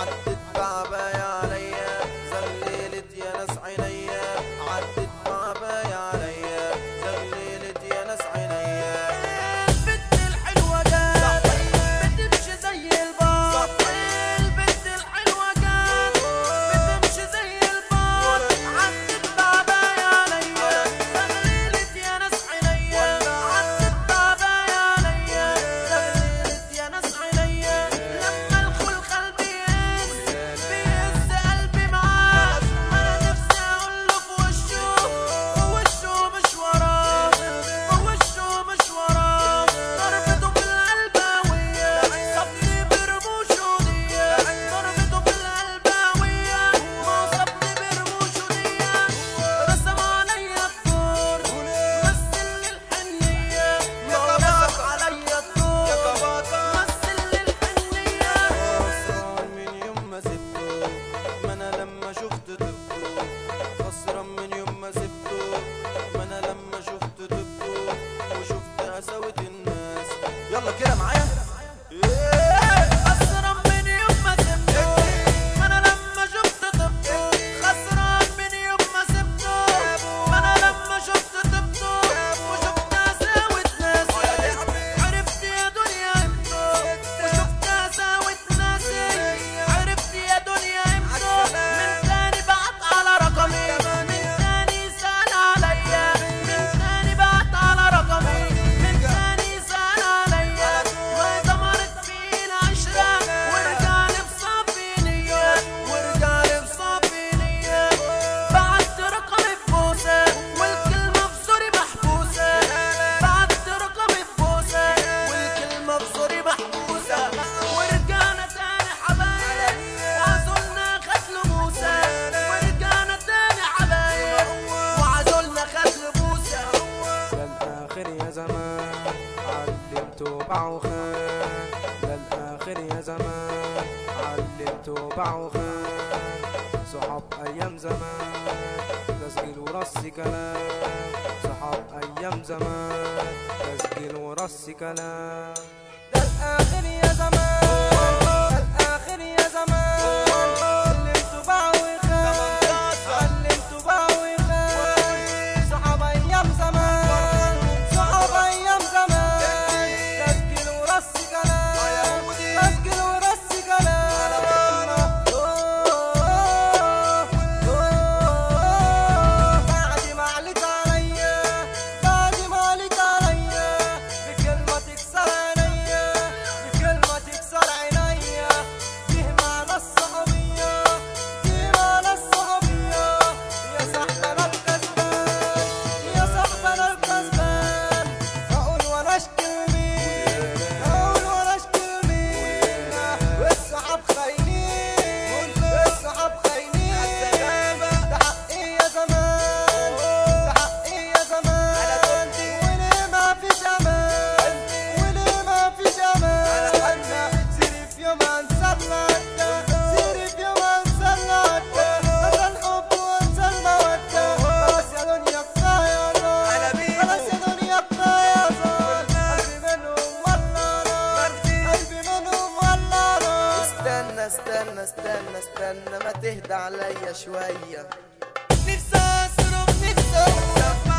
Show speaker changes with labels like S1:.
S1: عدت بعباية عليا زغللت يا ناس عينيا، عدت بعباية عليا زغللت يا ناس عينيا. البت الحلوة جات بتمشي زي البار، البت الحلوة جات بتمشي زي البار، عدت بعباية عليا زغللت يا ناس عينيا، عدت بعباية عليا زغللت يا ناس عينيا. لما الخلخال بيهز قلبي معاه، انا نفسي اقول له في وشه مش وراه، في وشه مش وراه. ضربته بالقلباوية صابني برموشه ديا، ضربته بالقلباوية ما صابني برموشه ديا. رسم عليا الدور مثل الحنية، رسم عليا الدور مثل الحنية. خسران من يوم ما سبته، ما انا لما شفت طبته، خسران من يوم ما سبته، ما انا لما شفت طبته وشفت قساوة الناس. يلا كده معايا. خسران من يوم ما سبته، ما انا لما شفت طبته، خسران من يوم ما سبته، ما انا لما شفت طبته وشفت قساوة ناسي. عرفت يا دنيا امتى وشفت قساوة ناسي، عرفت يا دنيا امتى. من تاني بعت على رقمي، من تاني سأل عليا، من تاني بعت على رقمي، من تاني سأل عليا. ودمرت فينا عشرة ورجعلي بصافي نية، ورجعلي بصافي نية. بعت رقمي في بوسة والكلمة في زوري محبوسة، بعت رقمي في بوسة والكلمة في زوري محبوسة. ورجعنا تاني حبايب وعزولنا خد بوسة، ورجعنا تاني حبايب وعزولنا خد بوسة.
S2: للآخر يا زمان علمت وباع وخان، للآخر يا زمان علمت وباع وخان. صحاب أيام زمان تسجيل ورص كلام، صحاب أيام زمان تسجيل ورص كلام. للآخر يا زمان، للآخر يا زمان علمت وباع وخان، علمت وباع وخان. صحاب أيام زمان، صحاب أيام زمان تسجيل ورص كلام، تسجيل ورص كلام. بعد ما عليت عليا، بعد ما عليت عليا بكلمة تكسر عينيا، بكلمة تكسر عينيا. فيه معنى الصحوبية، فيه معنى الصحوبية. يا صاحبنا الكسبان، يا صاحبنا الكسبان. أقول ولا أشكي لمين، أقول ولا أشكي لمين. والصحاب خاينين، والصحاب خاينين. ده حقي يا زمان، ده حقي يا زمان. وليه ما فيش أمان، وليه ما فيش أمان. سيري في يوم أنسى سيري في يوم أنسى أنسى الحب وأنسى المودة. خلاص يا دنيا كفاية نار، خلاص يا دنيا كفاية نار. قلبي منهم ولا نار، قلبي منهم ولا نار.
S1: استنى استنى استنى استنى ما تهدى عليا شوية.
S2: نفسي أصرف، نفسي أصرف